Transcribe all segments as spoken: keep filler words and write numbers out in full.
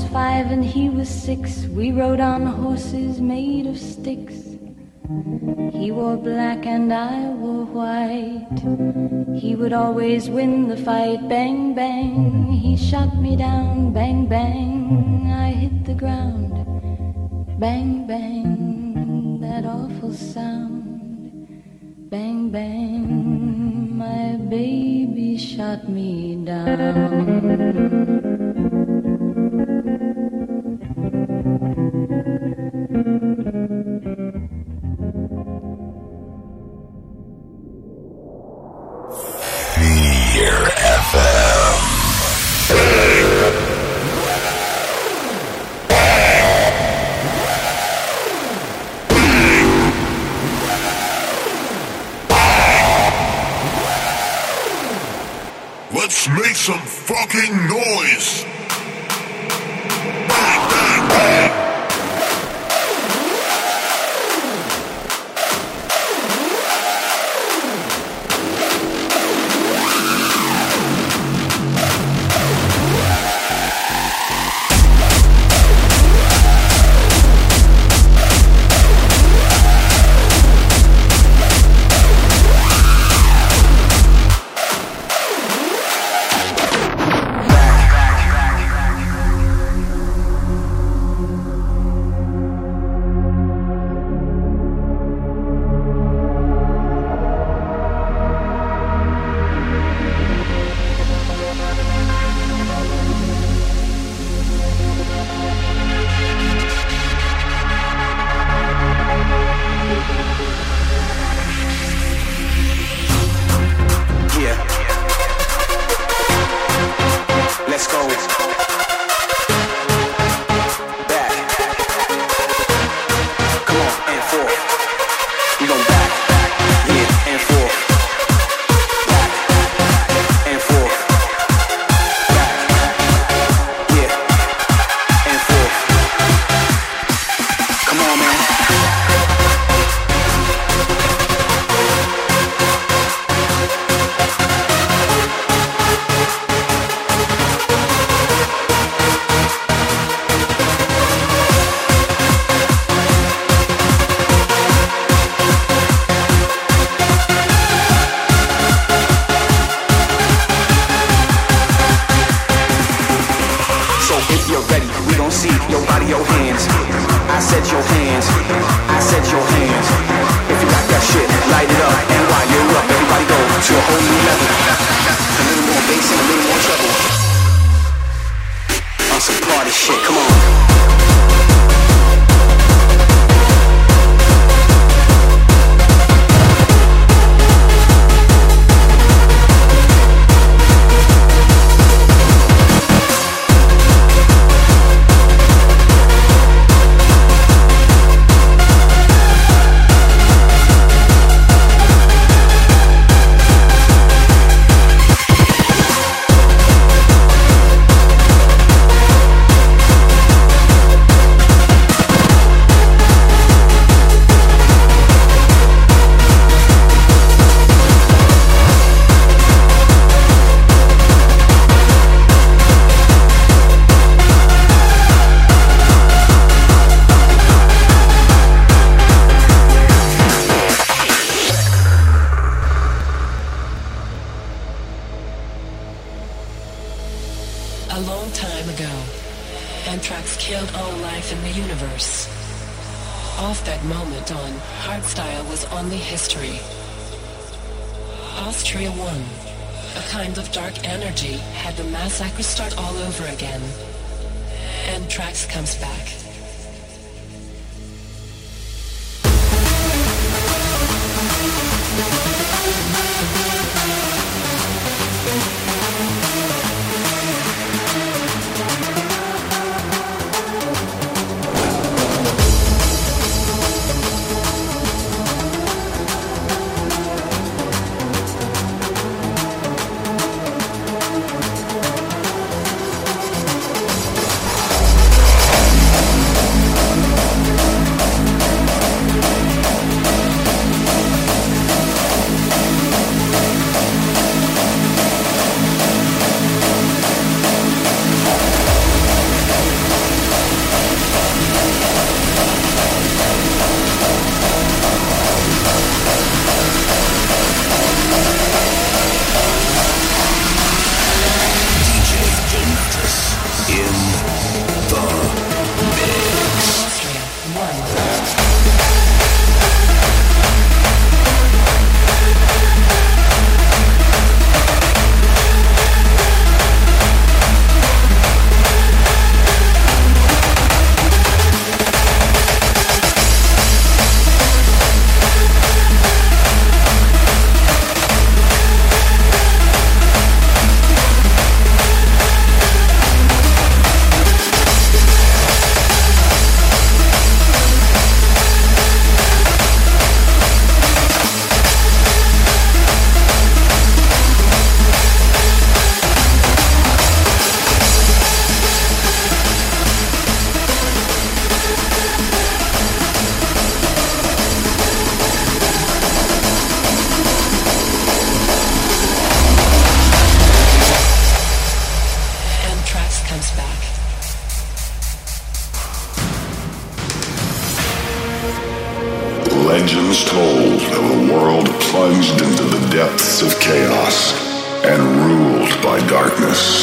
five and he was six. We rode on horses made of sticks. He wore black and I wore white. He would always win the fight. Bang, bang, he shot me down. Bang, bang, I hit the ground. Bang, bang, that awful sound. Bang, bang, my baby shot me down. F M. Let's make some fucking noise. Bang, bang, bang. Legends told of a world plunged into the depths of chaos and ruled by darkness.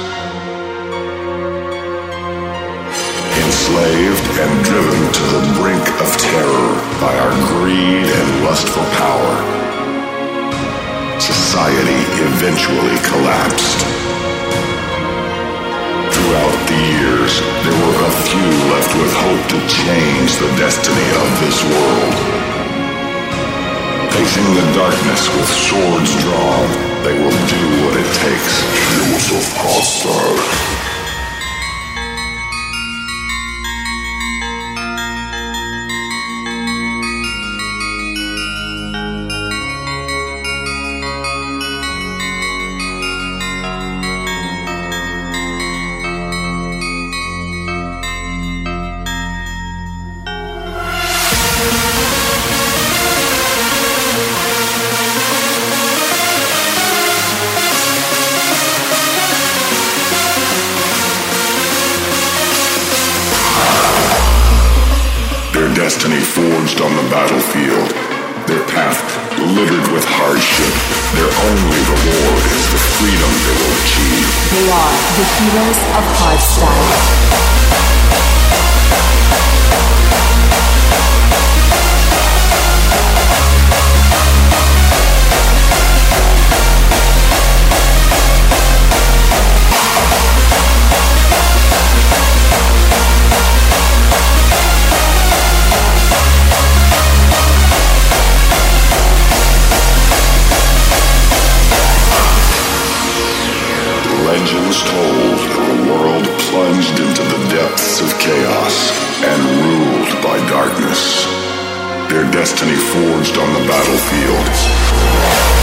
Enslaved and driven to the brink of terror by our greed and lust for power, society eventually collapsed. Throughout the years, there were a few left with hope to change the destiny of this world. Facing the darkness with swords drawn, they will do what it takes. Heroes of Hostile. Destiny forged on the battlefield, their path littered with hardship. Their only reward is the freedom they will achieve. They are the heroes of hardstyle. Legends told of a world plunged into the depths of chaos and ruled by darkness. Their destiny forged on the battlefield.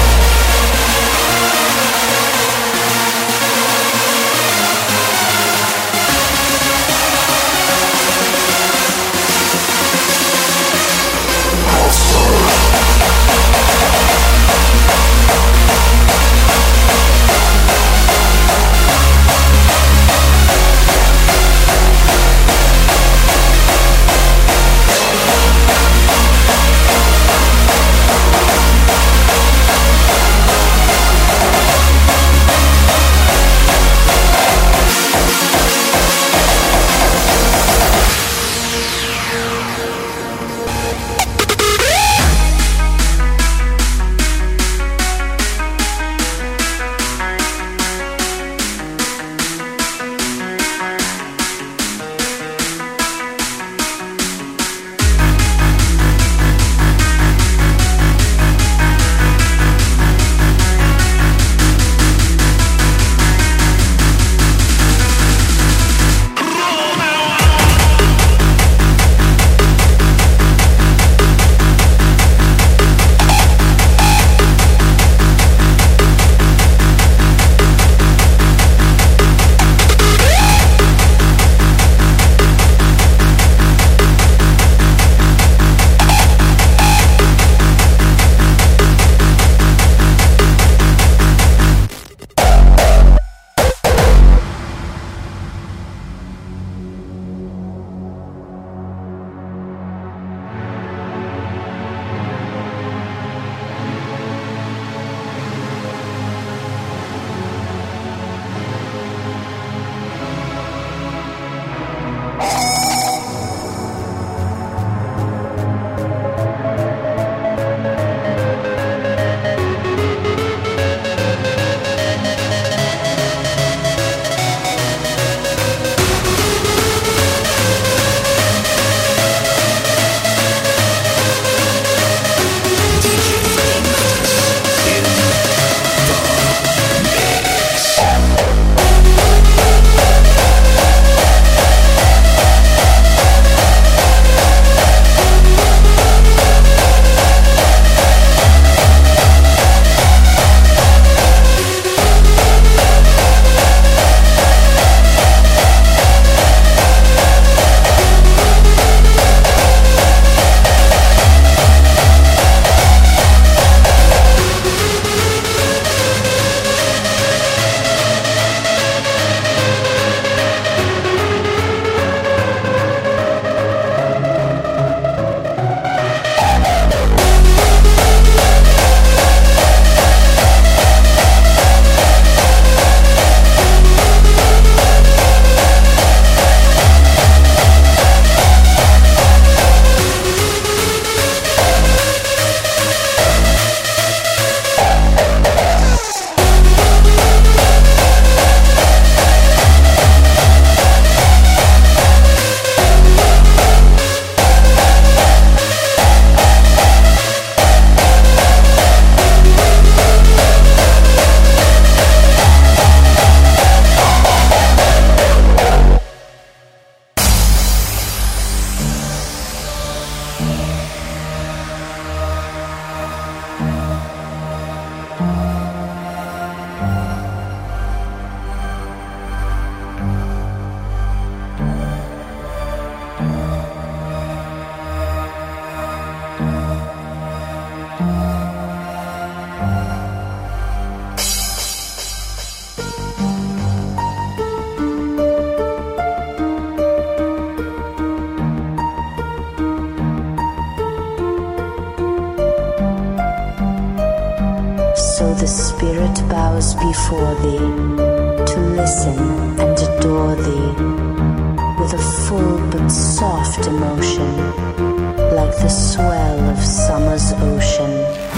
bows before thee, to listen and adore thee, with a full but soft emotion, like the swell of summer's ocean.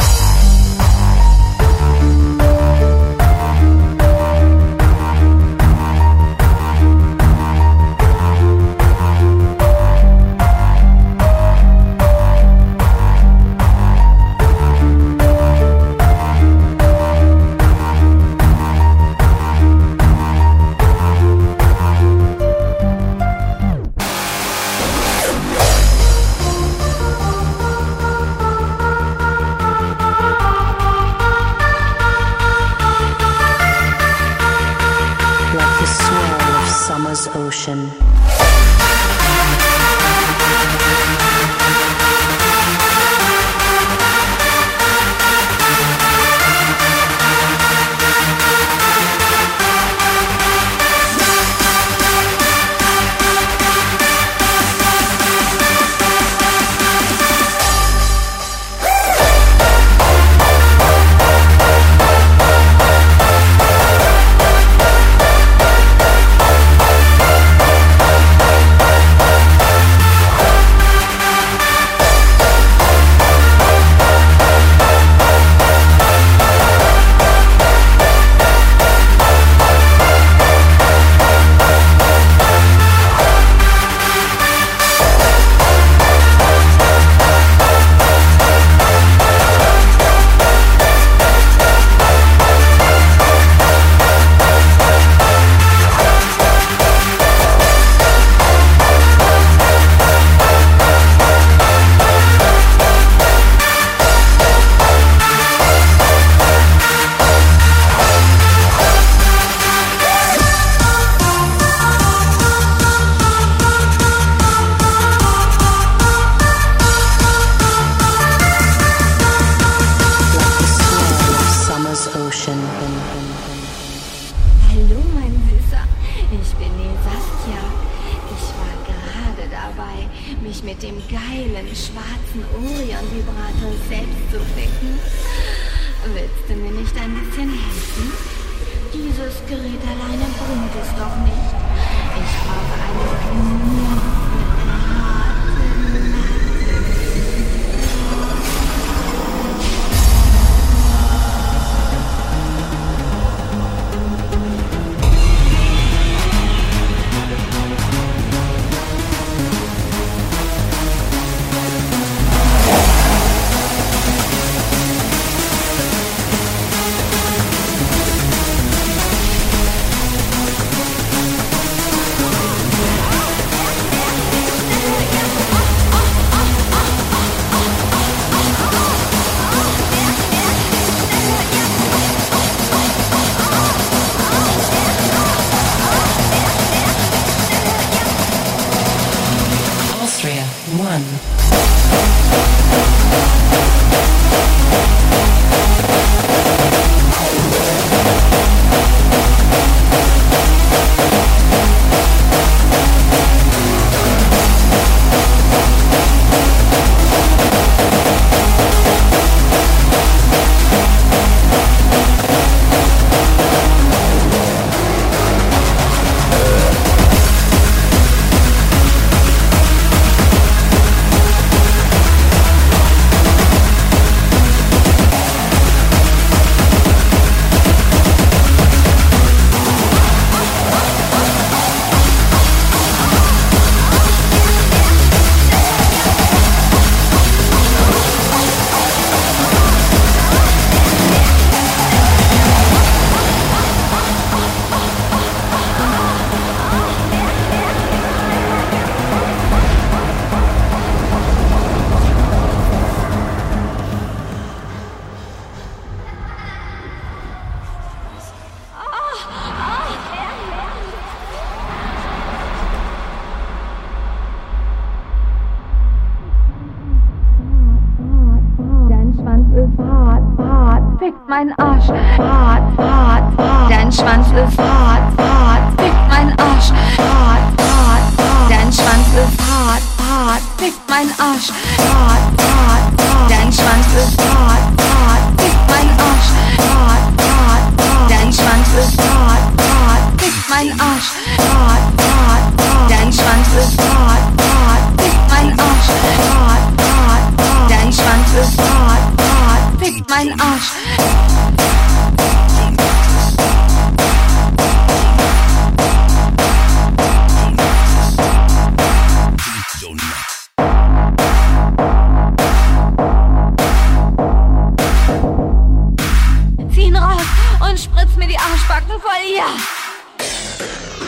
Ocean. mein Arsch, hart, hart, hart. Dein Schwanz ist hart, hart, fick mein Arsch, hart, hart, hart. Dein Schwanz ist hart, hart, fick mein Arsch, hart, hart, hart. Dein Schwanz ist hart, hart, fick mein Arsch, hart, hart, hart. meinen Arsch. Zieh ihn raus und spritz mir die Arschbacken voll, ja!